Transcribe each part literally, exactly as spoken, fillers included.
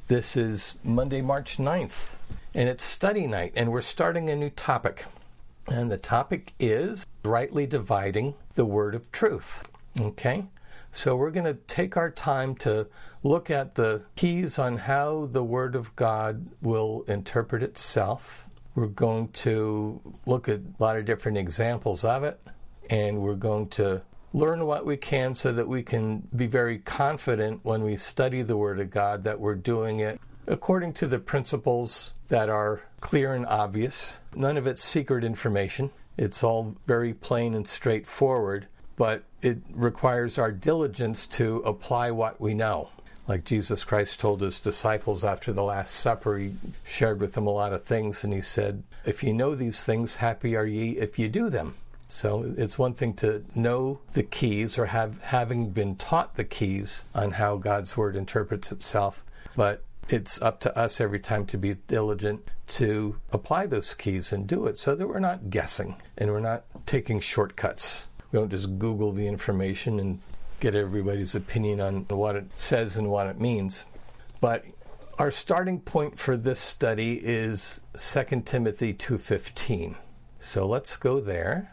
This is Monday, March ninth, and it's study night, and we're starting a new topic. And the topic is rightly dividing the word of truth. Okay? So we're going to take our time to look at the keys on how the word of God will interpret itself. We're going to look at a lot of different examples of it, and we're going to learn what we can so that we can be very confident when we study the Word of God that we're doing it according to the principles that are clear and obvious. None of it's secret information. It's all very plain and straightforward, but it requires our diligence to apply what we know. Like Jesus Christ told his disciples after the Last Supper, he shared with them a lot of things, and he said, "If you know these things, happy are ye if you do them." So it's one thing to know the keys or have having been taught the keys on how God's Word interprets itself, but it's up to us every time to be diligent to apply those keys and do it so that we're not guessing and we're not taking shortcuts. We don't just Google the information and get everybody's opinion on what it says and what it means. But our starting point for this study is Second Timothy two fifteen. So let's go there.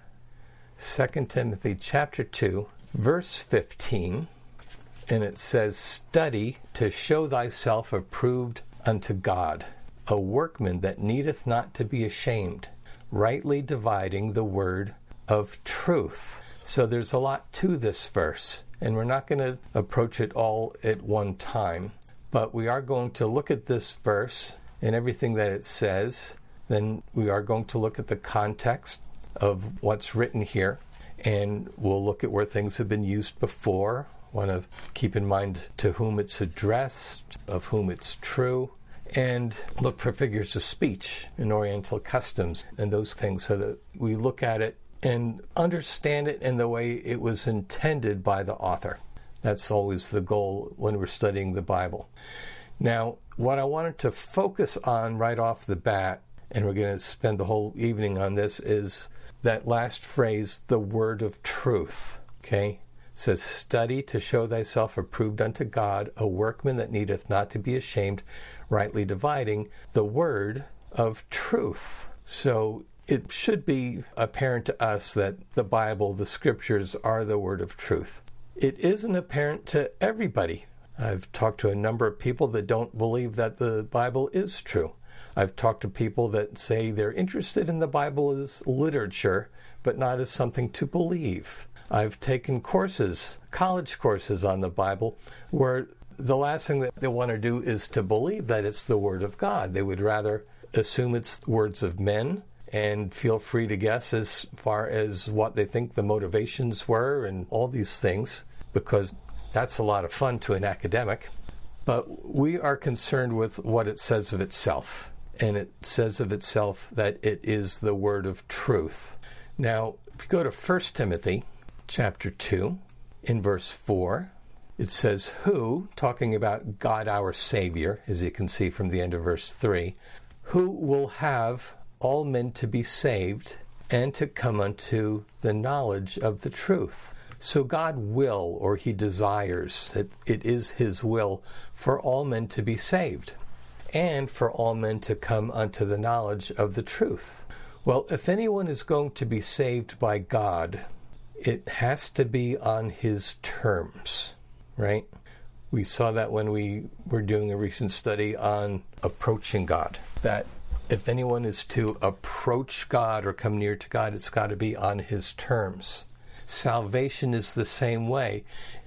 Second Timothy chapter two, verse fifteen, and it says, "Study to show thyself approved unto God, a workman that needeth not to be ashamed, rightly dividing the word of truth." So there's a lot to this verse, and we're not going to approach it all at one time, but we are going to look at this verse and everything that it says. Then we are going to look at the context of what's written here, and we'll look at where things have been used before. Want to keep in mind to whom it's addressed, of whom it's true, and look for figures of speech and Oriental customs and those things so that we look at it and understand it in the way it was intended by the author. That's always the goal when we're studying the Bible. Now, what I wanted to focus on right off the bat, and we're going to spend the whole evening on this, is that last phrase, the word of truth. Okay? It says, "Study to show thyself approved unto God, a workman that needeth not to be ashamed, rightly dividing the word of truth." So it should be apparent to us that the Bible, the scriptures, are the word of truth. It isn't apparent to everybody. I've talked to a number of people that don't believe that the Bible is true. I've talked to people that say they're interested in the Bible as literature, but not as something to believe. I've taken courses, college courses on the Bible, where the last thing that they want to do is to believe that it's the Word of God. They would rather assume it's the words of men and feel free to guess as far as what they think the motivations were and all these things, because that's a lot of fun to an academic. But we are concerned with what it says of itself. And it says of itself that it is the word of truth. Now, if you go to First Timothy chapter two, in verse four, it says, "Who," talking about God our Savior, as you can see from the end of verse three, "who will have all men to be saved and to come unto the knowledge of the truth." So God will, or he desires, it, it is his will for all men to be saved, and for all men to come unto the knowledge of the truth. Well, if anyone is going to be saved by God, it has to be on his terms, right? We saw that when we were doing a recent study on approaching God, that if anyone is to approach God or come near to God, it's got to be on his terms. Salvation is the same way.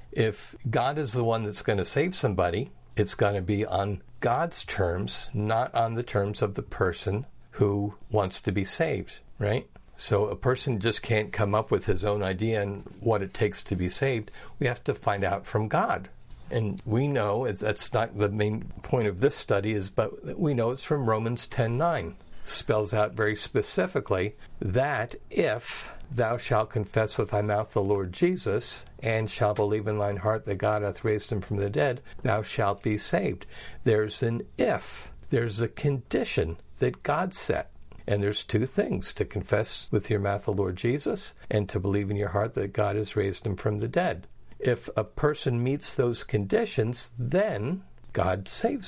If God is the one that's going to save somebody, it's going to be on God's terms, not on the terms of the person who wants to be saved, right? So a person just can't come up with his own idea and what it takes to be saved. We have to find out from God. And we know, that's not the main point of this study, is but we know it's from Romans ten nine. Spells out very specifically that if thou shalt confess with thy mouth the Lord Jesus, and shalt believe in thine heart that God hath raised him from the dead, thou shalt be saved. There's an if. There's a condition that God set. And there's two things: to confess with your mouth the Lord Jesus, and to believe in your heart that God has raised him from the dead. If a person meets those conditions, then God saves them.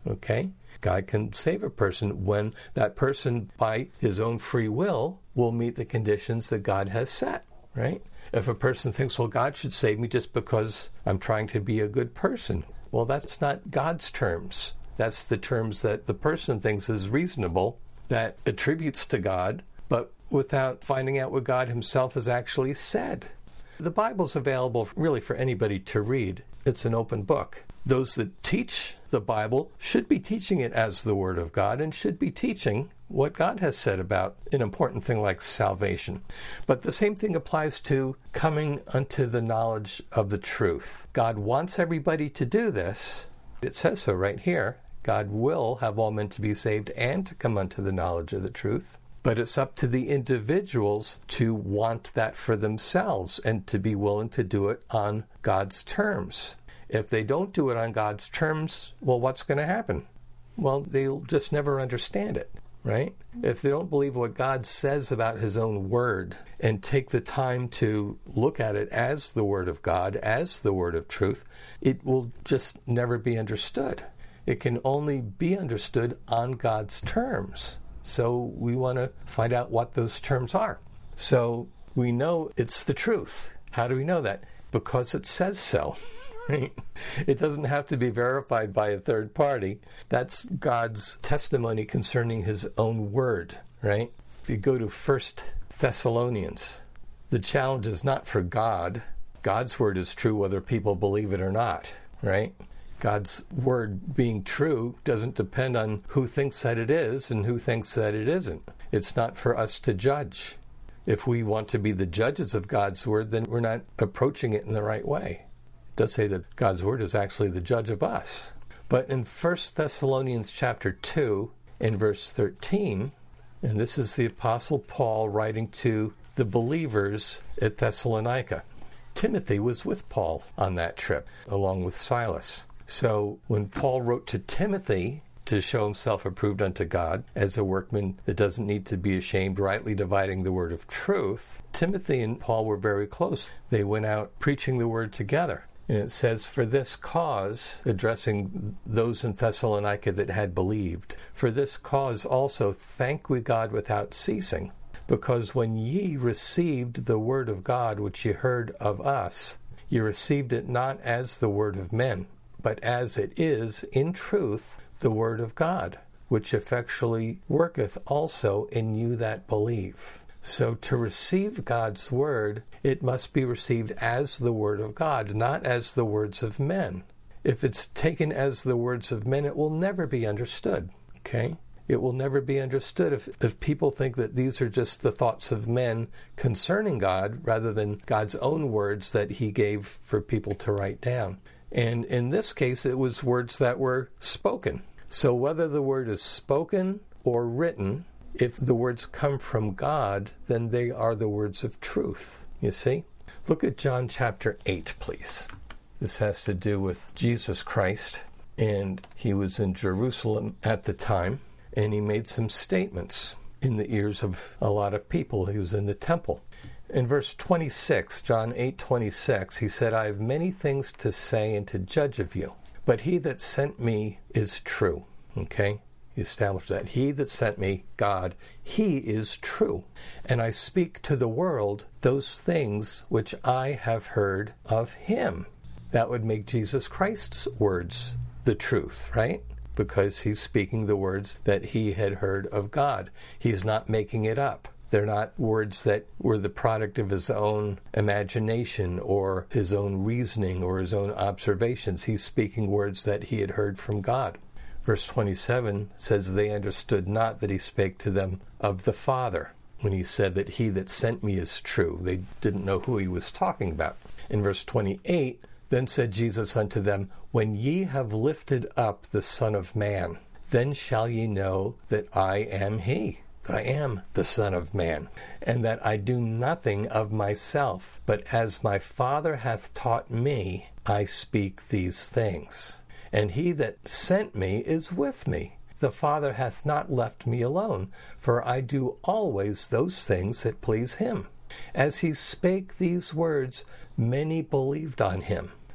Okay? God can save a person when that person, by his own free will, will meet the conditions that God has set, right? If a person thinks, well, God should save me just because I'm trying to be a good person, well, that's not God's terms. That's the terms that the person thinks is reasonable, that attributes to God, but without finding out what God himself has actually said. The Bible's available really for anybody to read. It's an open book. Those that teach the Bible should be teaching it as the Word of God and should be teaching what God has said about an important thing like salvation. But the same thing applies to coming unto the knowledge of the truth. God wants everybody to do this. It says so right here. God will have all men to be saved and to come unto the knowledge of the truth. But it's up to the individuals to want that for themselves and to be willing to do it on God's terms. If they don't do it on God's terms, well, what's going to happen? Well, they'll just never understand it, right? If they don't believe what God says about his own word and take the time to look at it as the word of God, as the word of truth, it will just never be understood. It can only be understood on God's terms. So we want to find out what those terms are. So we know it's the truth. How do we know that? Because it says so. Right? It doesn't have to be verified by a third party. That's God's testimony concerning his own word, right? If you go to First Thessalonians, the challenge is not for God. God's word is true whether people believe it or not, right? God's word being true doesn't depend on who thinks that it is and who thinks that it isn't. It's not for us to judge. If we want to be the judges of God's word, then we're not approaching it in the right way. It does say that God's word is actually the judge of us. But in First Thessalonians chapter two, in verse thirteen, and this is the Apostle Paul writing to the believers at Thessalonica. Timothy was with Paul on that trip, along with Silas. So when Paul wrote to Timothy to show himself approved unto God as a workman that doesn't need to be ashamed, rightly dividing the word of truth, Timothy and Paul were very close. They went out preaching the word together. And it says, for this cause, addressing those in Thessalonica that had believed, for this cause also thank we God without ceasing, because when ye received the word of God which ye heard of us, ye received it not as the word of men, but as it is in truth the word of God, which effectually worketh also in you that believe. So to receive God's word, it must be received as the word of God, not as the words of men. If it's taken as the words of men, it will never be understood, okay? It will never be understood if, if people think that these are just the thoughts of men concerning God, rather than God's own words that he gave for people to write down. And in this case, it was words that were spoken. So whether the word is spoken or written, if the words come from God, then they are the words of truth, you see? Look at John chapter eight, please. This has to do with Jesus Christ, and he was in Jerusalem at the time, and he made some statements in the ears of a lot of people. He was in the temple. In verse twenty-six, John eight twenty-six, he said, I have many things to say and to judge of you, but he that sent me is true. Okay? He established that. He that sent me, God, he is true. And I speak to the world those things which I have heard of him. That would make Jesus Christ's words the truth, right? Because he's speaking the words that he had heard of God. He's not making it up. They're not words that were the product of his own imagination or his own reasoning or his own observations. He's speaking words that he had heard from God. Verse twenty-seven says, they understood not that he spake to them of the Father, when he said that he that sent me is true. They didn't know who he was talking about. In verse twenty-eight, then said Jesus unto them, when ye have lifted up the Son of Man, then shall ye know that I am he, that I am the Son of Man, and that I do nothing of myself, but as my Father hath taught me, I speak these things. And he that sent me is with me. The Father hath not left me alone, for I do always those things that please him. As he spake these words, many believed on him.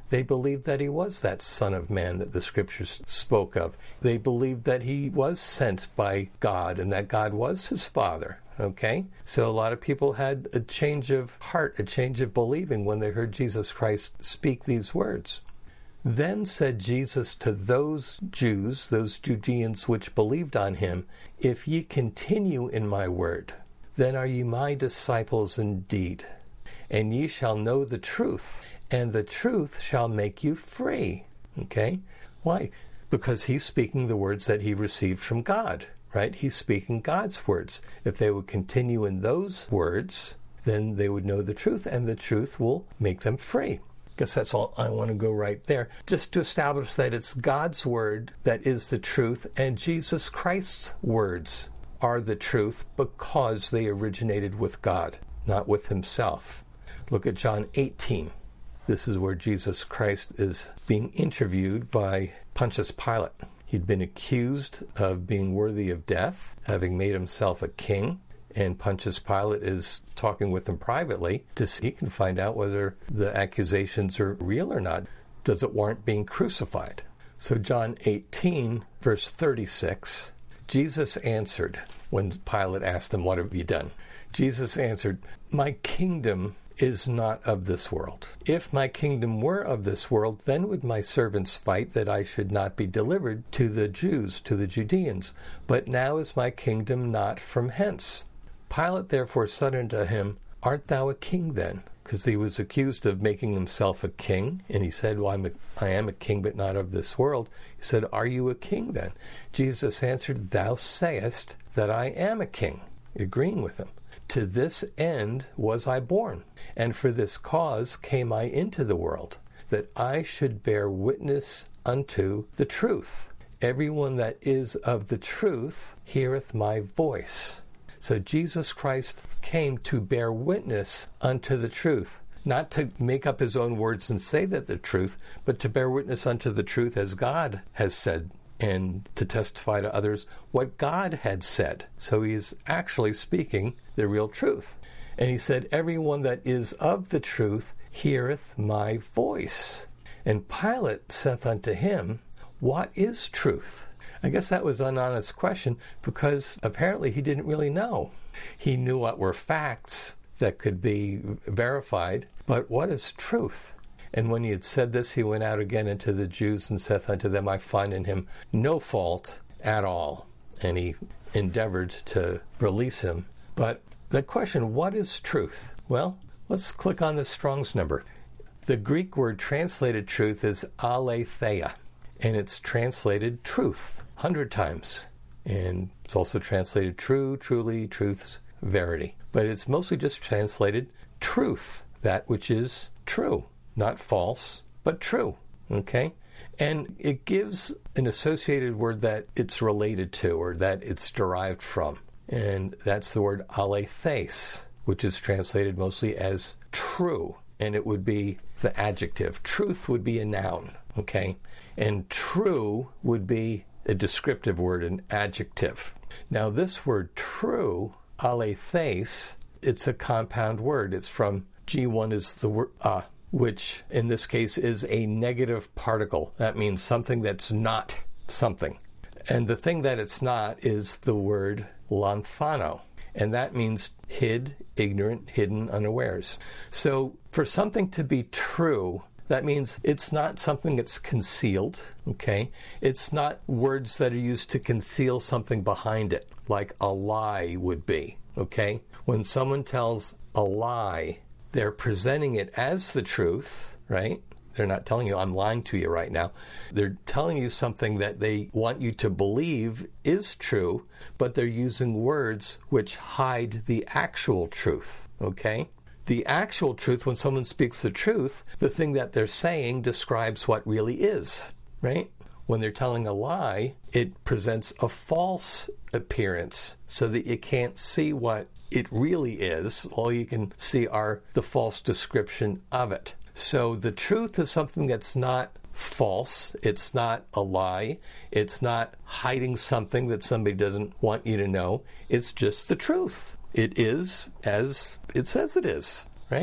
They believed that he was that Son of Man that the Scriptures spoke of. They believed that he was sent by God and that God was his Father. Okay? So a lot of people had a change of heart, a change of believing when they heard Jesus Christ speak these words. Then said Jesus to those Jews, those Judeans which believed on him, If ye continue in my word, then are ye my disciples indeed, and ye shall know the truth, and the truth shall make you free. Okay? Why? Because he's speaking the words that he received from God, right? He's speaking God's words. If they would continue in those words, then they would know the truth, and the truth will make them free. I guess that's all I want to go right there. Just to establish that it's God's word that is the truth, and Jesus Christ's words are the truth because they originated with God, not with himself. Look at John eighteen. This is where Jesus Christ is being interviewed by Pontius Pilate. He'd been accused of being worthy of death, having made himself a king, and Pontius Pilate is talking with him privately to see he can find out whether the accusations are real or not. Does it warrant being crucified? So John eighteen, verse thirty-six, Jesus answered when Pilate asked him, What have you done? Jesus answered, My kingdom is not of this world. If my kingdom were of this world, then would my servants fight that I should not be delivered to the Jews, to the Judeans. But now is my kingdom not from hence. Pilate therefore said unto him, Art thou a king then? Because he was accused of making himself a king. And he said, Well, I'm a, I am a king, but not of this world. He said, Are you a king then? Jesus answered, Thou sayest that I am a king, agreeing with him. To this end was I born, and for this cause came I into the world, that I should bear witness unto the truth. Everyone that is of the truth heareth my voice. So Jesus Christ came to bear witness unto the truth, not to make up his own words and say that the truth, but to bear witness unto the truth as God has said, and to testify to others what God had said. So he's actually speaking the real truth. And he said, Everyone that is of the truth heareth my voice. And Pilate saith unto him, What is truth? I guess that was an honest question, because apparently he didn't really know. He knew what were facts that could be verified, but what is truth? And when he had said this, he went out again unto the Jews and saith unto them, I find in him no fault at all. And he endeavored to release him. But the question, what is truth? Well, let's click on the Strong's number. The Greek word translated truth is aletheia, and it's translated truth a hundred times. And it's also translated true, truly, truth's verity. But it's mostly just translated truth, that which is true. Not false, but true, okay? And it gives an associated word that it's related to or that it's derived from. And that's the word aletheis, which is translated mostly as true. And it would be the adjective. Truth would be a noun, okay? And true would be a descriptive word, an adjective. Now, this word true, aletheis, it's a compound word. It's from G one is the word uh, which in this case is a negative particle. That means something that's not something. And the thing that it's not is the word lanthano. And that means hid, ignorant, hidden, unawares. So for something to be true, that means it's not something that's concealed, okay? It's not words that are used to conceal something behind it, like a lie would be, okay? When someone tells a lie, they're presenting it as the truth, right? They're not telling you, I'm lying to you right now. They're telling you something that they want you to believe is true, but they're using words which hide the actual truth, okay? The actual truth, when someone speaks the truth, the thing that they're saying describes what really is, right? When they're telling a lie, it presents a false appearance so that you can't see what it really is. All you can see are the false description of it. So the truth is something that's not false. It's not a lie. It's not hiding something that somebody doesn't want you to know. It's just the truth. It is as it says it is, right?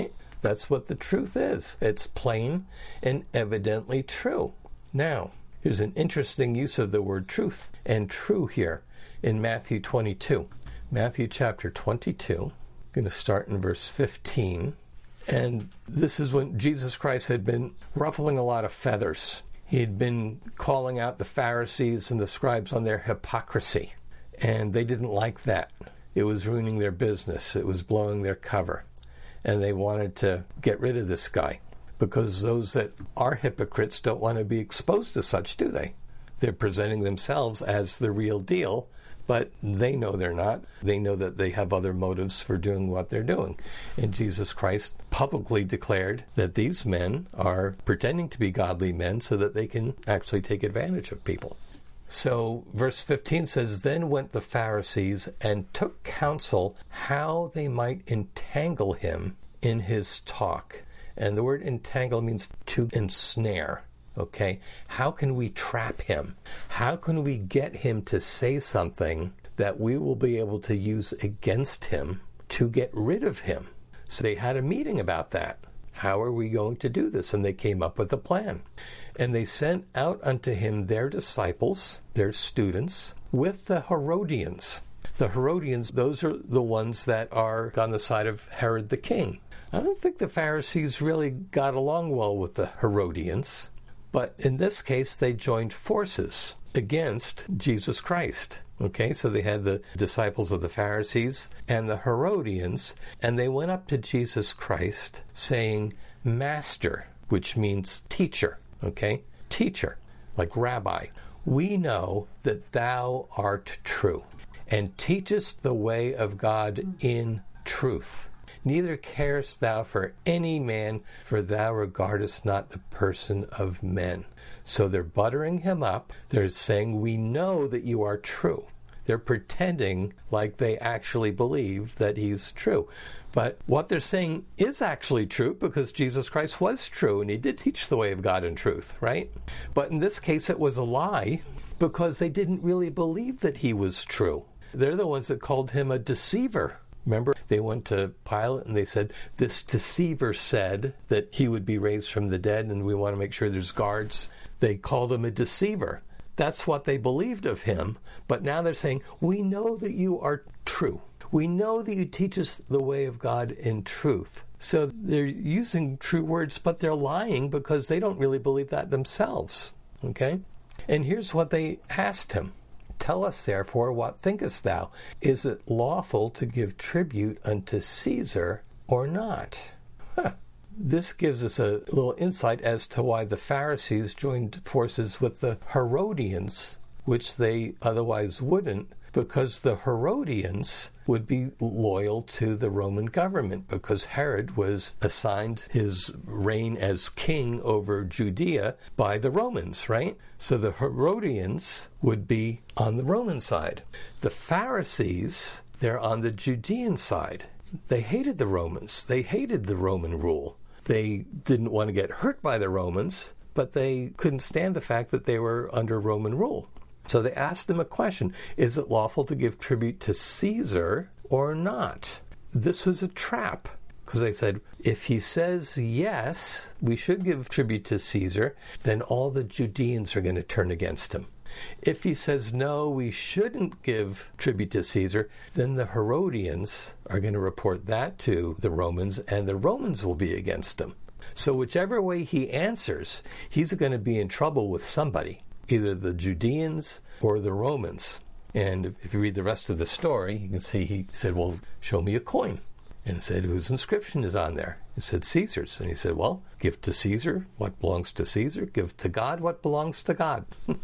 That's what the truth is. It's plain and evidently true. Now, here's an interesting use of the word truth and true here in Matthew twenty-two. Matthew chapter twenty-two, I'm going to start in verse fifteen. And this is when Jesus Christ had been ruffling a lot of feathers. He had been calling out the Pharisees and the scribes on their hypocrisy. And they didn't like that. It was ruining their business. It was blowing their cover. And they wanted to get rid of this guy. Because those that are hypocrites don't want to be exposed to such, do they? They're presenting themselves as the real deal, but they know they're not. They know that they have other motives for doing what they're doing. And Jesus Christ publicly declared that these men are pretending to be godly men so that they can actually take advantage of people. So verse fifteen says, "Then went the Pharisees and took counsel how they might entangle him in his talk." And the word entangle means to ensnare. Okay, how can we trap him? How can we get him to say something that we will be able to use against him to get rid of him? So they had a meeting about that. How are we going to do this? And they came up with a plan. And they sent out unto him their disciples, their students, with the Herodians. The Herodians, those are the ones that are on the side of Herod the king. I don't think the Pharisees really got along well with the Herodians. But in this case, they joined forces against Jesus Christ. Okay, so they had the disciples of the Pharisees and the Herodians, and they went up to Jesus Christ saying, "Master," which means teacher. Okay, teacher, like rabbi. "We know that thou art true, and teachest the way of God in truth. Neither carest thou for any man, for thou regardest not the person of men." So they're buttering him up. They're saying, "We know that you are true." They're pretending like they actually believe that he's true. But what they're saying is actually true, because Jesus Christ was true, and he did teach the way of God in truth, right? But in this case, it was a lie, because they didn't really believe that he was true. They're the ones that called him a deceiver. Remember, they went to Pilate and they said, "This deceiver said that he would be raised from the dead, and we want to make sure there's guards." They called him a deceiver. That's what they believed of him. But now they're saying, "We know that you are true. We know that you teach us the way of God in truth." So they're using true words, but they're lying because they don't really believe that themselves. Okay? And here's what they asked him. "Tell us, therefore, what thinkest thou? Is it lawful to give tribute unto Caesar or not?" Huh. This gives us a little insight as to why the Pharisees joined forces with the Herodians, which they otherwise wouldn't, because the Herodians would be loyal to the Roman government, because Herod was assigned his reign as king over Judea by the Romans, right? So the Herodians would be on the Roman side. The Pharisees, they're on the Judean side. They hated the Romans. They hated the Roman rule. They didn't want to get hurt by the Romans, but they couldn't stand the fact that they were under Roman rule. So they asked him a question: is it lawful to give tribute to Caesar or not? This was a trap, because they said, if he says yes, we should give tribute to Caesar, then all the Judeans are going to turn against him. If he says no, we shouldn't give tribute to Caesar, then the Herodians are going to report that to the Romans, and the Romans will be against him. So whichever way he answers, he's going to be in trouble with somebody, either the Judeans or the Romans. And if you read the rest of the story, you can see he said, "Well, show me a coin." And said, "Whose inscription is on there?" He said, "Caesar's." And he said, "Well, give to Caesar what belongs to Caesar. Give to God what belongs to God."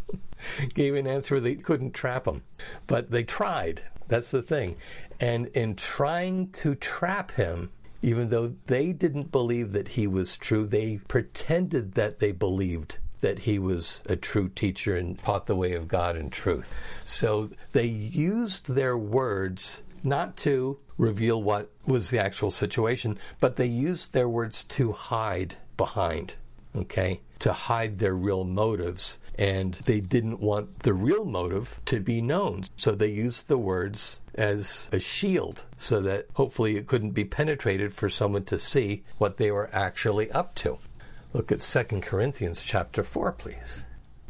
Gave an answer where they couldn't trap him. But they tried. That's the thing. And in trying to trap him, even though they didn't believe that he was true, they pretended that they believed that he was a true teacher and taught the way of God in truth. So they used their words not to reveal what was the actual situation, but they used their words to hide behind, okay, to hide their real motives and they didn't want the real motive to be known. So they used the words as a shield so that hopefully it couldn't be penetrated for someone to see what they were actually up to. Look at Second Corinthians chapter four, please.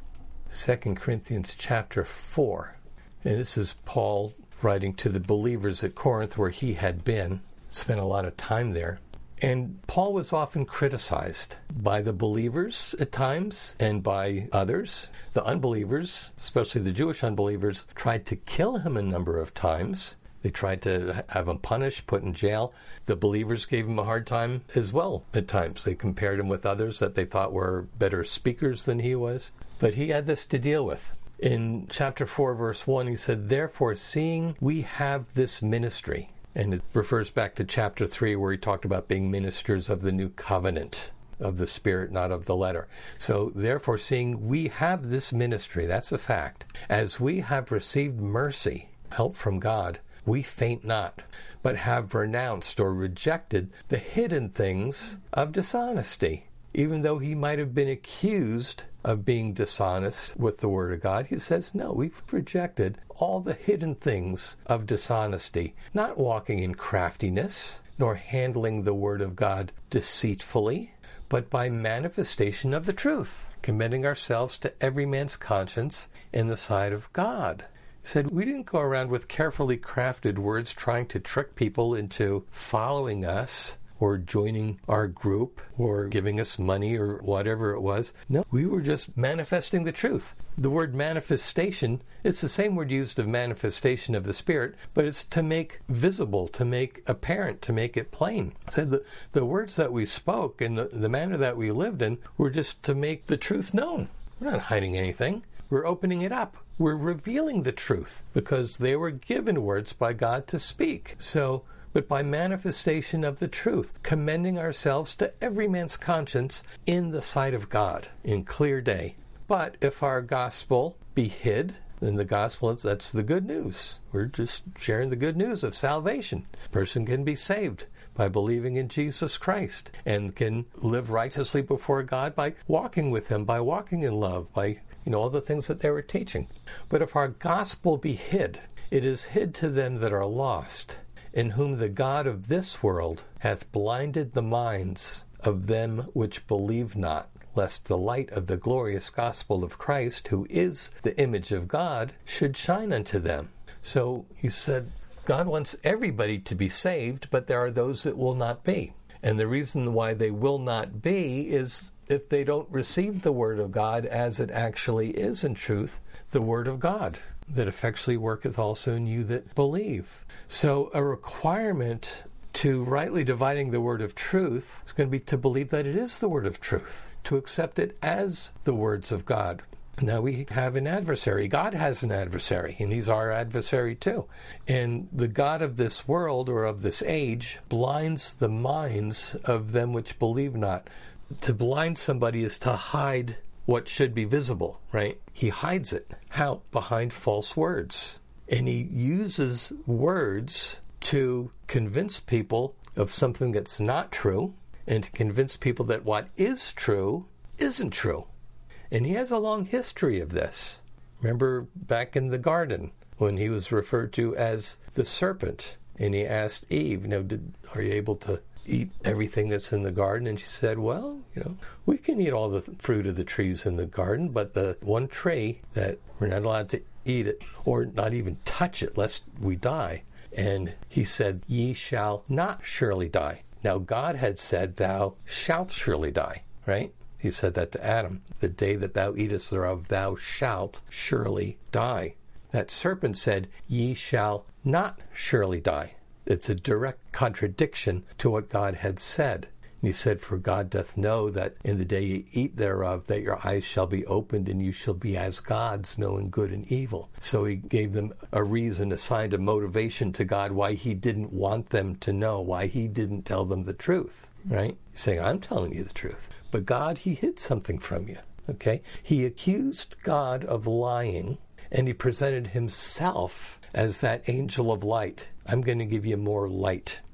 Second Corinthians chapter four. And this is Paul writing to the believers at Corinth where he had been, spent a lot of time there. And Paul was often criticized by the believers at times and by others. The unbelievers, especially the Jewish unbelievers, tried to kill him a number of times. They tried to have him punished, put in jail. The believers gave him a hard time as well at times. They compared him with others that they thought were better speakers than he was. But he had this to deal with. In chapter four, verse one, he said, "Therefore, seeing we have this ministry," and it refers back to chapter three where he talked about being ministers of the new covenant of the Spirit, not of the letter. So, therefore, seeing we have this ministry, that's a fact, as we have received mercy, help from God, we faint not, but have renounced or rejected the hidden things of dishonesty. Even though he might have been accused of being dishonest with the Word of God, he says, no, we've rejected all the hidden things of dishonesty, not walking in craftiness, nor handling the Word of God deceitfully, but by manifestation of the truth, commending ourselves to every man's conscience in the sight of God. He said, we didn't go around with carefully crafted words trying to trick people into following us or joining our group or giving us money or whatever it was. No, we were just manifesting the truth. The word manifestation, it's the same word used of manifestation of the Spirit, but it's to make visible, to make apparent, to make it plain. So the, the words that we spoke and the, the manner that we lived in were just to make the truth known. We're not hiding anything. We're opening it up. We're revealing the truth because they were given words by God to speak. So but by manifestation of the truth, commending ourselves to every man's conscience in the sight of God, in clear day. But if our gospel be hid, then the gospel, that's the good news. We're just sharing the good news of salvation. A person can be saved by believing in Jesus Christ and can live righteously before God by walking with Him, by walking in love, by, you know, all the things that they were teaching. But if our gospel be hid, it is hid to them that are lost, in whom the God of this world hath blinded the minds of them which believe not, lest the light of the glorious gospel of Christ, who is the image of God, should shine unto them. So he said, God wants everybody to be saved, but there are those that will not be. And the reason why they will not be is if they don't receive the Word of God as it actually is in truth, the Word of God, that effectually worketh also in you that believe. So a requirement to rightly dividing the word of truth is going to be to believe that it is the word of truth, to accept it as the words of God. Now we have an adversary. God has an adversary, and he's our adversary too. And the God of this world or of this age blinds the minds of them which believe not. To blind somebody is to hide what should be visible, right? He hides it. How? Behind false words. And he uses words to convince people of something that's not true and to convince people that what is true isn't true. And he has a long history of this. Remember back in the garden when he was referred to as the serpent and he asked Eve, you know, did, are you able to eat everything that's in the garden? And she said, well, you know, we can eat all the fruit of the trees in the garden, but the one tree that we're not allowed to eat it or not even touch it lest we die. And he said, ye shall not surely die. Now God had said, thou shalt surely die, right? He said that to Adam. The day that thou eatest thereof, thou shalt surely die. That serpent said, ye shall not surely die. It's a direct contradiction to what God had said. And he said, for God doth know that in the day ye eat thereof, that your eyes shall be opened, and you shall be as gods, knowing good and evil. So he gave them a reason, assigned a motivation to God why he didn't want them to know, why he didn't tell them the truth, right? He's saying, I'm telling you the truth. But God, he hid something from you, okay? He accused God of lying, and he presented himself as that angel of light. I'm going to give you more light.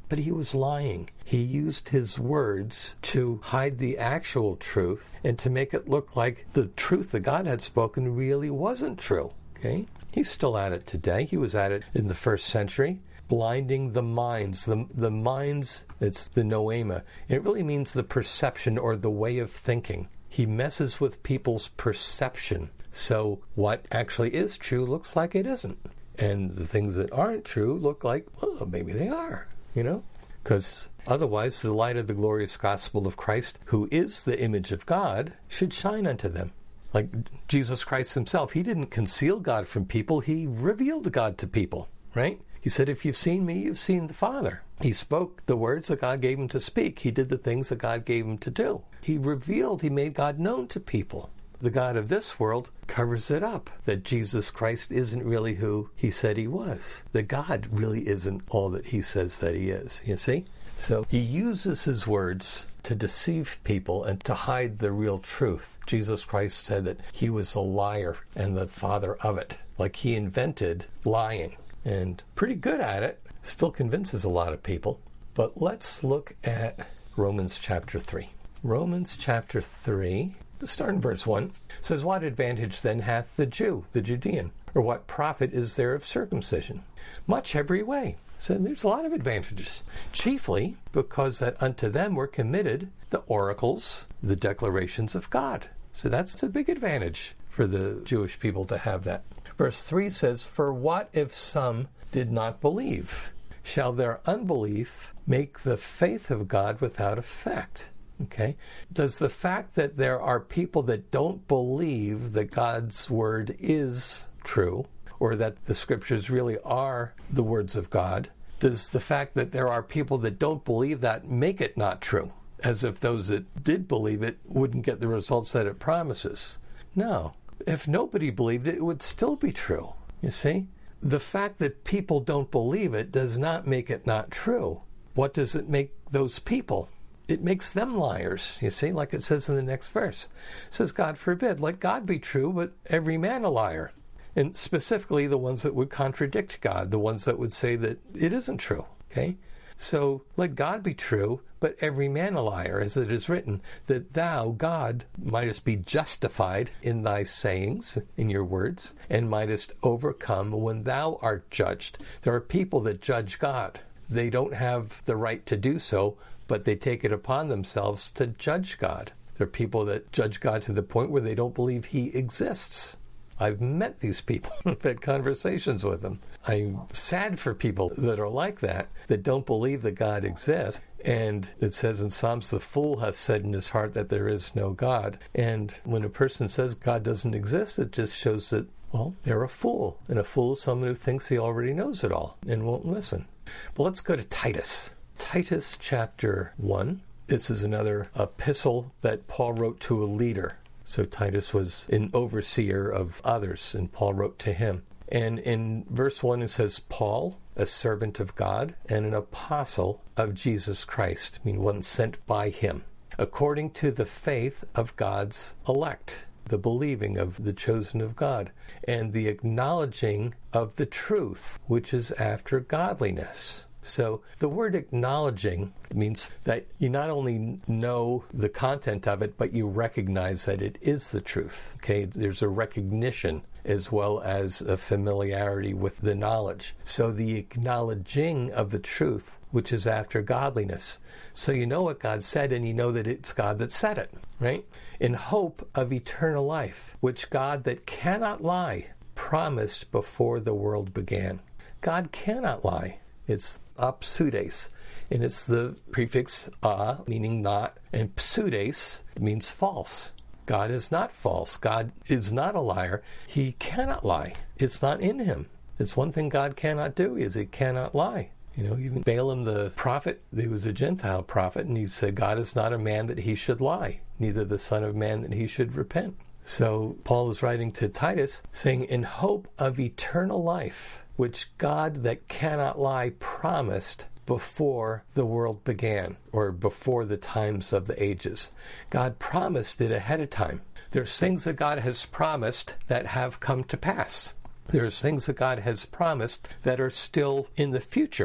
but he was lying. He used his words to hide the actual truth and to make it look like the truth that God had spoken really wasn't true. Okay? He's still at it today. He was at it in the first century, blinding the minds. The, the minds, it's the noema. It really means the perception or the way of thinking. He messes with people's perception. So what actually is true looks like it isn't. And the things that aren't true look like, well, maybe they are, you know? Because otherwise the light of the glorious gospel of Christ, who is the image of God, should shine unto them. Like Jesus Christ himself, he didn't conceal God from people. He revealed God to people, right? He said, if you've seen me, you've seen the Father. He spoke the words that God gave him to speak. He did the things that God gave him to do. He revealed, he made God known to people. The God of this world covers it up, that Jesus Christ isn't really who he said he was. That God really isn't all that he says that he is, you see? So he uses his words to deceive people and to hide the real truth. Jesus Christ said that he was a liar and the father of it. Like he invented lying and pretty good at it. Still convinces a lot of people. But let's look at Romans chapter three. Romans chapter three, to start in verse one, says, what advantage then hath the Jew, the Judean? Or what profit is there of circumcision? Much every way. So there's a lot of advantages, chiefly because that unto them were committed the oracles, the declarations of God. So that's a big advantage for the Jewish people to have that. Verse three says, for what if some did not believe? Shall their unbelief make the faith of God without effect? Okay. Does the fact that there are people that don't believe that God's word is true, or that the scriptures really are the words of God, does the fact that there are people that don't believe that make it not true? As if those that did believe it wouldn't get the results that it promises. No. If nobody believed it, it would still be true. You see? The fact that people don't believe it does not make it not true. What does it make those people? It makes them liars, you see, like it says in the next verse. It says, God forbid, let God be true, but every man a liar. And specifically the ones that would contradict God, the ones that would say that it isn't true, okay? So let God be true, but every man a liar, as it is written, that thou, God, mightest be justified in thy sayings, in your words, and mightest overcome when thou art judged. There are people that judge God. They don't have the right to do so, but they take it upon themselves to judge God. There are people that judge God to the point where they don't believe he exists. I've met these people. I've had conversations with them. I'm sad for people that are like that, that don't believe that God exists. And it says in Psalms, the fool hath said in his heart that there is no God. And when a person says God doesn't exist, it just shows that, well, they're a fool. And a fool is someone who thinks he already knows it all and won't listen. But let's go to Titus. Titus chapter one. This is another epistle that Paul wrote to a leader. So Titus was an overseer of others, and Paul wrote to him. And in verse one it says, Paul, a servant of God and an apostle of Jesus Christ, I mean one sent by him, according to the faith of God's elect, the believing of the chosen of God, and the acknowledging of the truth, which is after godliness. So the word acknowledging means that you not only know the content of it, but you recognize that it is the truth. Okay, there's a recognition as well as a familiarity with the knowledge. So the acknowledging of the truth, which is after godliness. So you know what God said, and you know that it's God that said it, right? In hope of eternal life, which God that cannot lie promised before the world began. God cannot lie. It's apseudes, and it's the prefix a, meaning not, and pseudes means false. God is not false. God is not a liar. He cannot lie. It's not in him. It's one thing God cannot do, is he cannot lie. You know, even Balaam the prophet, he was a Gentile prophet, and he said, God is not a man that he should lie, neither the son of man that he should repent. So Paul is writing to Titus, saying, in hope of eternal life, which God that cannot lie promised before the world began, or before the times of the ages. God promised it ahead of time. There's things that God has promised that have come to pass. There's things that God has promised that are still in the future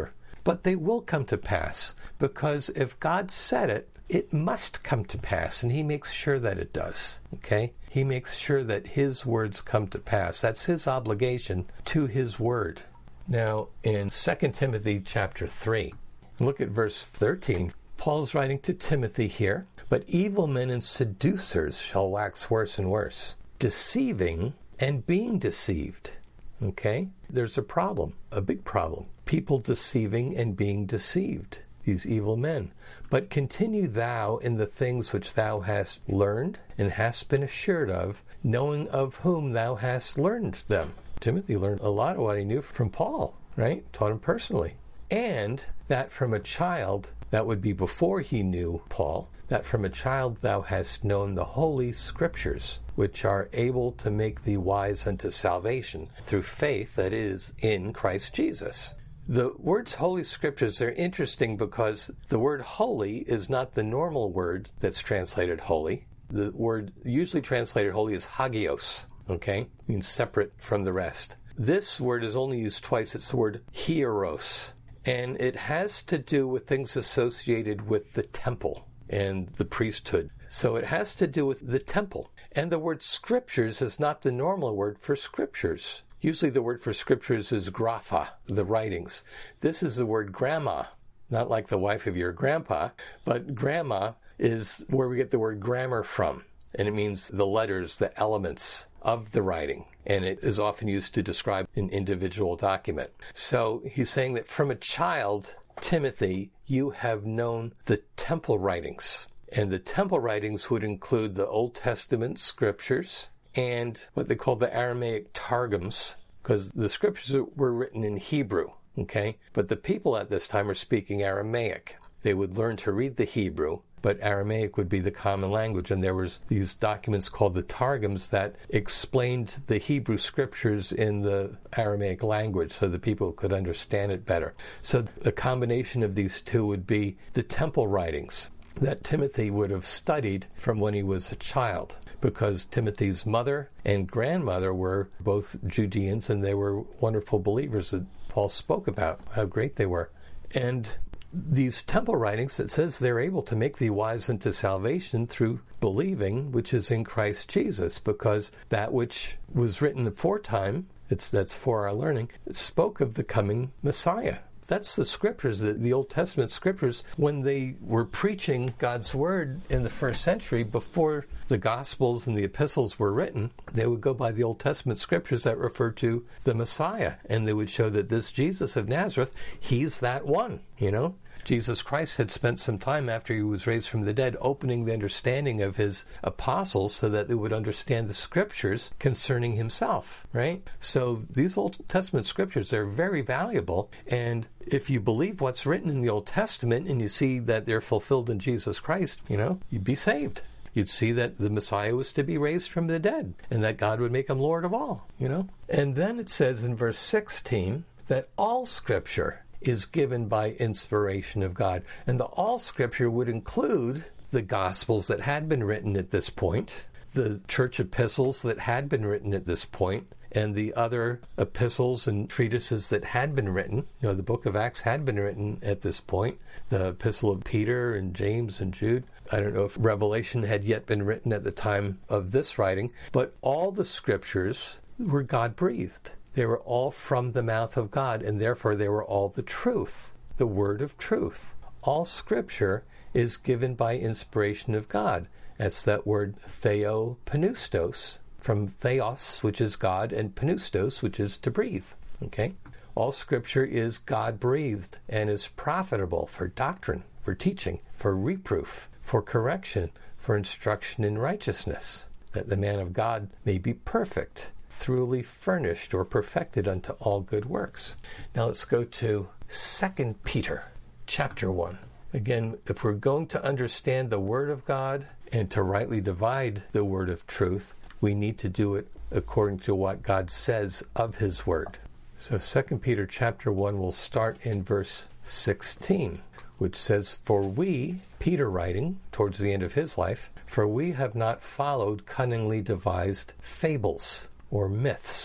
but they will come to pass, because if God said it, it must come to pass, and he makes sure that it does, okay? He makes sure that his words come to pass. That's his obligation to his word. Now, in Second Timothy chapter three, look at verse thirteen. Paul's writing to Timothy here, "But evil men and seducers shall wax worse and worse, deceiving and being deceived." Okay? There's a problem, a big problem. People deceiving and being deceived, these evil men. "But continue thou in the things which thou hast learned and hast been assured of, knowing of whom thou hast learned them." Timothy learned a lot of what he knew from Paul, right? Taught him personally. "And that from a child," that would be before he knew Paul, "that from a child thou hast known the holy scriptures, which are able to make thee wise unto salvation through faith that is in Christ Jesus." The words holy scriptures are interesting because the word holy is not the normal word that's translated holy. The word usually translated holy is hagios, okay? It means separate from the rest. This word is only used twice. It's the word hieros, and it has to do with things associated with the temple and the priesthood. So it has to do with the temple. And the word scriptures is not the normal word for scriptures. Usually the word for scriptures is grapha, the writings. This is the word gramma, not like the wife of your grandpa, but gramma is where we get the word grammar from. And it means the letters, the elements of the writing. And it is often used to describe an individual document. So he's saying that from a child, Timothy, you have known the temple writings. And the temple writings would include the Old Testament scriptures and what they call the Aramaic Targums, because the scriptures were written in Hebrew, okay? But the people at this time are speaking Aramaic. They would learn to read the Hebrew, but Aramaic would be the common language, and there was these documents called the Targums that explained the Hebrew scriptures in the Aramaic language so the people could understand it better. So the combination of these two would be the temple writings that Timothy would have studied from when he was a child, because Timothy's mother and grandmother were both Judeans, and they were wonderful believers that Paul spoke about, how great they were. And these temple writings, it says they're able to make thee wise unto salvation through believing, which is in Christ Jesus, because that which was written aforetime, it's, that's for our learning, it spoke of the coming Messiah. That's the scriptures, the, the Old Testament scriptures, when they were preaching God's word in the first century, before the Gospels and the epistles were written, they would go by the Old Testament scriptures that refer to the Messiah, and they would show that this Jesus of Nazareth, he's that one, you know? Jesus Christ had spent some time after he was raised from the dead opening the understanding of his apostles so that they would understand the scriptures concerning himself, right? So these Old Testament scriptures, they're very valuable, and if you believe what's written in the Old Testament and you see that they're fulfilled in Jesus Christ, you know, you'd be saved. You'd see that the Messiah was to be raised from the dead and that God would make him Lord of all, you know? And then it says in verse sixteen that all scripture is given by inspiration of God. And the all scripture would include the Gospels that had been written at this point, the church epistles that had been written at this point, and the other epistles and treatises that had been written. You know, the book of Acts had been written at this point, the epistle of Peter and James and Jude. I don't know if Revelation had yet been written at the time of this writing, but all the scriptures were God-breathed. They were all from the mouth of God, and therefore they were all the truth, the word of truth. All scripture is given by inspiration of God. That's that word theopneustos, from theos, which is God, and pneustos, which is to breathe. Okay? All scripture is God-breathed and is profitable for doctrine, for teaching, for reproof, for correction, for instruction in righteousness, that the man of God may be perfect, thoroughly furnished or perfected unto all good works. Now let's go to Second Peter chapter one. Again, if we're going to understand the Word of God and to rightly divide the word of truth, we need to do it according to what God says of his word. So Second Peter chapter one will start in verse sixteen, which says, "For we," Peter writing towards the end of his life, "for we have not followed cunningly devised fables," or myths.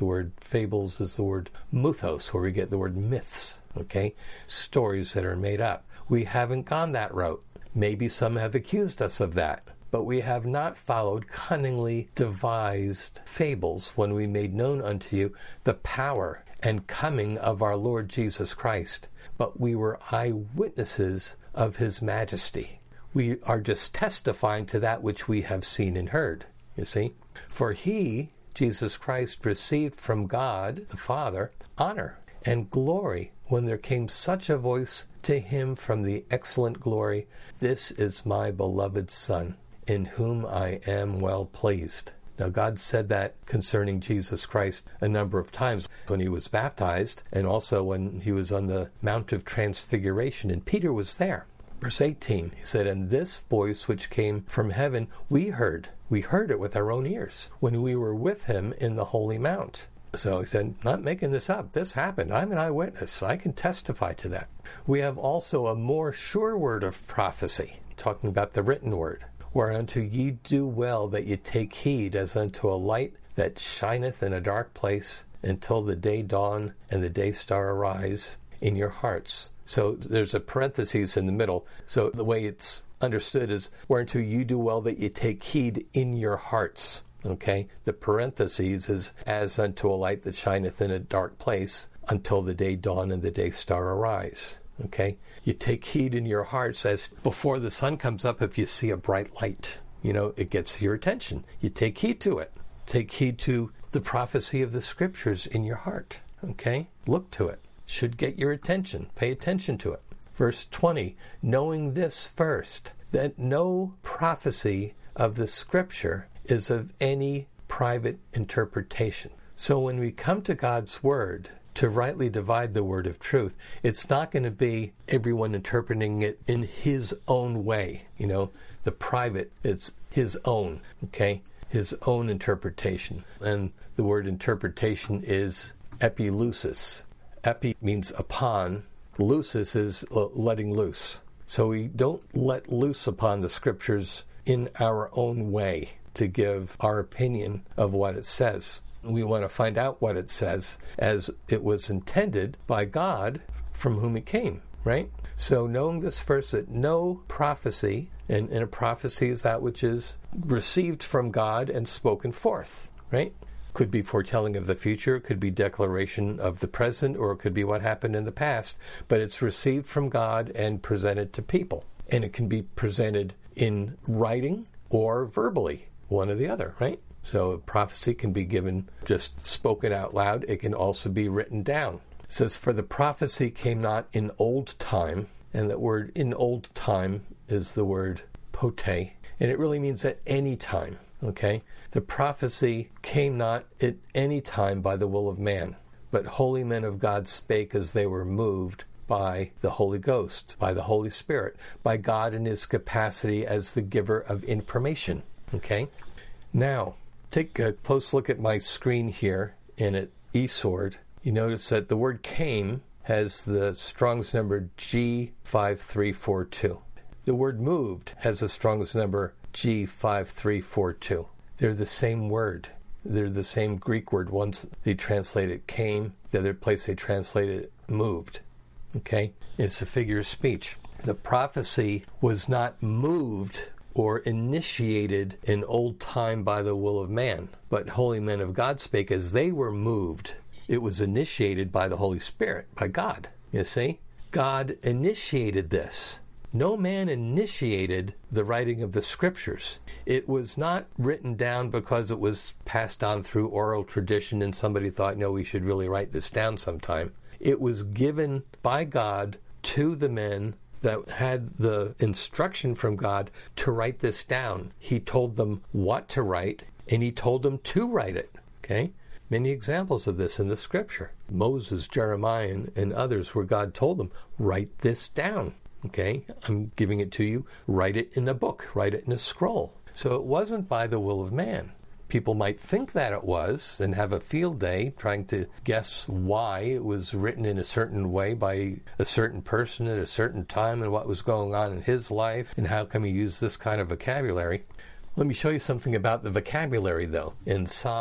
The word fables is the word mythos, where we get the word myths, okay? Stories that are made up. We haven't gone that route. Maybe some have accused us of that, but we have not followed cunningly devised fables when we made known unto you the power and coming of our Lord Jesus Christ. But we were eyewitnesses of his majesty. We are just testifying to that which we have seen and heard, you see. For he, Jesus Christ, received from God, the Father, honor and glory when there came such a voice to him from the excellent glory, "This is my beloved Son, in whom I am well pleased." Now, God said that concerning Jesus Christ a number of times when he was baptized and also when he was on the Mount of Transfiguration, and Peter was there. Verse eighteen, he said, "And this voice which came from heaven we heard. We heard it with our own ears when we were with him in the holy mount." So he said, not making this up. This happened. I'm an eyewitness. I can testify to that. We have also a more sure word of prophecy, talking about the written word, whereunto ye do well that ye take heed as unto a light that shineth in a dark place until the day dawn and the day star arise in your hearts. So there's a parenthesis in the middle. So the way it's understood is, whereunto you do well that you take heed in your hearts. Okay? The parenthesis is, as unto a light that shineth in a dark place until the day dawn and the day star arise. Okay? You take heed in your hearts as before the sun comes up, if you see a bright light, you know, it gets your attention. You take heed to it. Take heed to the prophecy of the scriptures in your heart. Okay? Look to it. Should get your attention. Pay attention to it. Verse twenty, knowing this first, that no prophecy of the scripture is of any private interpretation. So when we come to God's word to rightly divide the word of truth, it's not going to be everyone interpreting it in his own way. You know, the private, it's his own, okay? His own interpretation. And the word interpretation is epilusis. Epi means upon. Lucis is letting loose. So we don't let loose upon the scriptures in our own way to give our opinion of what it says. We want to find out what it says as it was intended by God from whom it came, right? So knowing this first, that no prophecy, and, and a prophecy is that which is received from God and spoken forth, right? Could be foretelling of the future, could be declaration of the present, or it could be what happened in the past, but it's received from God and presented to people. And it can be presented in writing or verbally, one or the other, right? So a prophecy can be given just spoken out loud. It can also be written down. It says, for the prophecy came not in old time, and that word in old time is the word pote, and it really means at any time, okay? The prophecy came not at any time by the will of man, but holy men of God spake as they were moved by the Holy Ghost, by the Holy Spirit, by God in his capacity as the giver of information, okay? Now, take a close look at my screen here and at eSword. You notice that the word came has the Strong's number G five three four two. The word moved has the Strong's number G five three four two. They're the same word. They're the same Greek word. Once they translate it came, the other place they translate it moved. Okay? It's a figure of speech. The prophecy was not moved or initiated in old time by the will of man, but holy men of God spake as they were moved. It was initiated by the Holy Spirit, by God. You see? God initiated this. No man initiated the writing of the scriptures. It was not written down because it was passed on through oral tradition and somebody thought, no, we should really write this down sometime. It was given by God to the men that had the instruction from God to write this down. He told them what to write, and he told them to write it. Okay? Many examples of this in the scripture. Moses, Jeremiah, and, and others where God told them, write this down. Okay? I'm giving it to you. Write it in a book. Write it in a scroll. So it wasn't by the will of man. People might think that it was and have a field day trying to guess why it was written in a certain way by a certain person at a certain time and what was going on in his life and how come he used this kind of vocabulary. Let me show you something about the vocabulary, though. In Psalm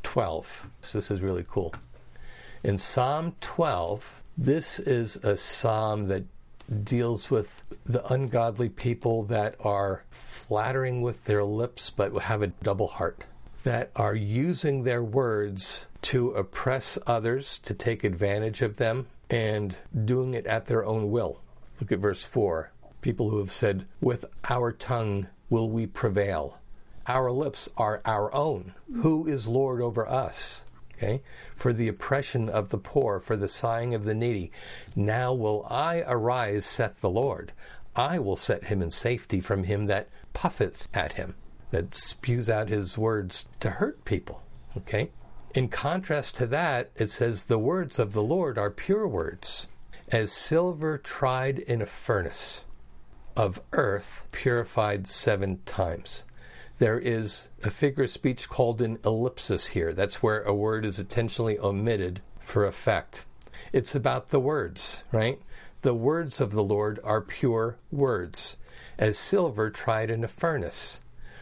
twelve. So this is really cool. In Psalm twelve, this is a psalm that deals with the ungodly people that are flattering with their lips but have a double heart, that are using their words to oppress others, to take advantage of them, and doing it at their own will. Look at verse four. People who have said, with our tongue will we prevail. Our lips are our own. Who is Lord over us? Okay? For the oppression of the poor, for the sighing of the needy. Now will I arise, saith the Lord. I will set him in safety from him that puffeth at him, that spews out his words to hurt people. Okay? In contrast to that, it says, the words of the Lord are pure words, as silver tried in a furnace, of earth purified seven times. There is a figure of speech called an ellipsis here. That's where a word is intentionally omitted for effect. It's about the words, right? The words of the Lord are pure words, as silver tried in a furnace.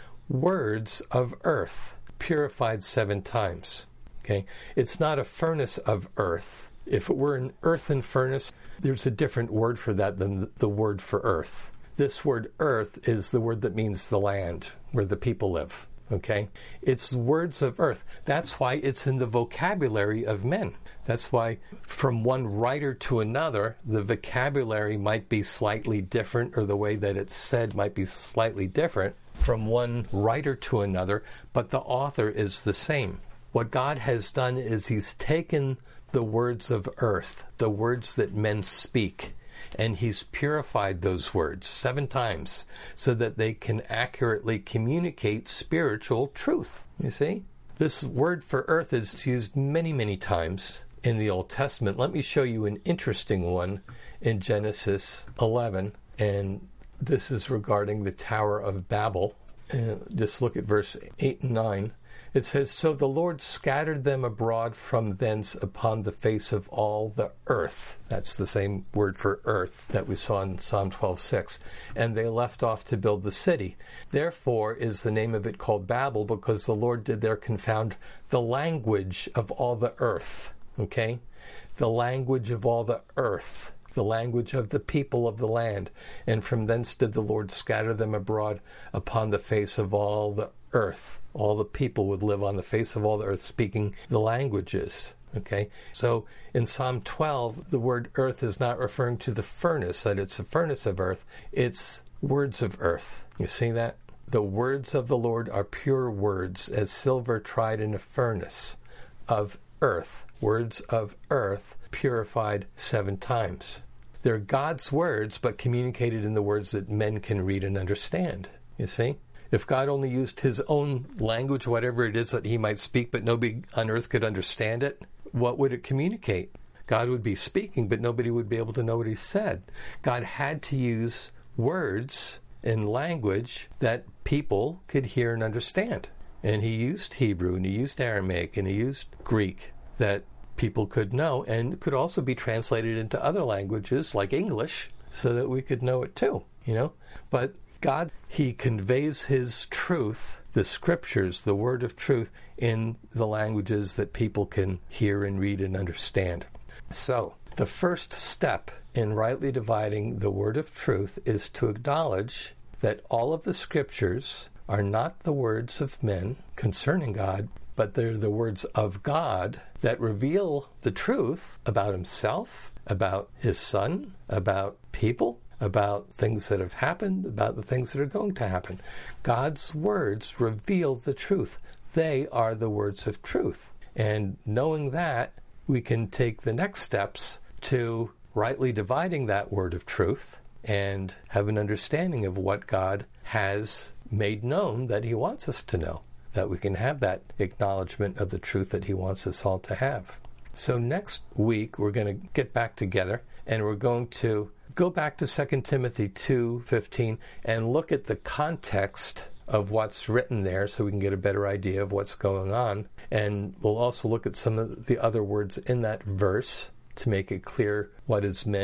Words of earth, purified seven times. Okay? It's not a furnace of earth. If it were an earthen furnace, there's a different word for that than the word for earth. This word earth is the word that means the land where the people live, okay? It's words of earth. That's why it's in the vocabulary of men. That's why from one writer to another, the vocabulary might be slightly different, or the way that it's said might be slightly different from one writer to another, but the author is the same. What God has done is he's taken the words of earth, the words that men speak, and he's purified those words seven times so that they can accurately communicate spiritual truth. You see? This word for earth is used many, many times in the Old Testament. Let me show you an interesting one in Genesis eleven, and this is regarding the Tower of Babel. Uh, just look at verse eight and nine. It says, so the Lord scattered them abroad from thence upon the face of all the earth. That's the same word for earth that we saw in Psalm twelve six. And they left off to build the city. Therefore is the name of it called Babel, because the Lord did there confound the language of all the earth. Okay? The language of all the earth. The language of the people of the land. And from thence did the Lord scatter them abroad upon the face of all the earth. All the people would live on the face of all the earth speaking the languages. Okay? So in Psalm twelve, the word earth is not referring to the furnace, that it's a furnace of earth. It's words of earth. You see that? The words of the Lord are pure words, as silver tried in a furnace of earth. Words of earth purified seven times. They're God's words, but communicated in the words that men can read and understand. You see? If God only used his own language, whatever it is that he might speak, but nobody on earth could understand it, what would it communicate? God would be speaking, but nobody would be able to know what he said. God had to use words and language that people could hear and understand. And he used Hebrew, and he used Aramaic, and he used Greek that people could know, and could also be translated into other languages like English so that we could know it too, you know? But God, he conveys his truth, the scriptures, the word of truth, in the languages that people can hear and read and understand. So, the first step in rightly dividing the word of truth is to acknowledge that all of the scriptures are not the words of men concerning God, but they're the words of God that reveal the truth about himself, about his son, about people, about things that have happened, about the things that are going to happen. God's words reveal the truth. They are the words of truth. And knowing that, we can take the next steps to rightly dividing that word of truth and have an understanding of what God has made known that he wants us to know, that we can have that acknowledgement of the truth that he wants us all to have. So next week, we're going to get back together, and we're going to go back to Second Timothy two fifteen and look at the context of what's written there so we can get a better idea of what's going on. And we'll also look at some of the other words in that verse to make it clear what is meant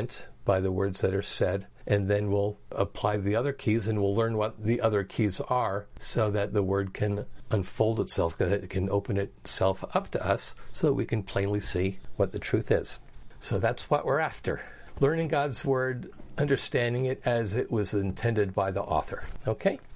by the words that are said, and then we'll apply the other keys and we'll learn what the other keys are so that the word can unfold itself, that it can open itself up to us so that we can plainly see what the truth is. So that's what we're after. Learning God's word, understanding it as it was intended by the author. Okay?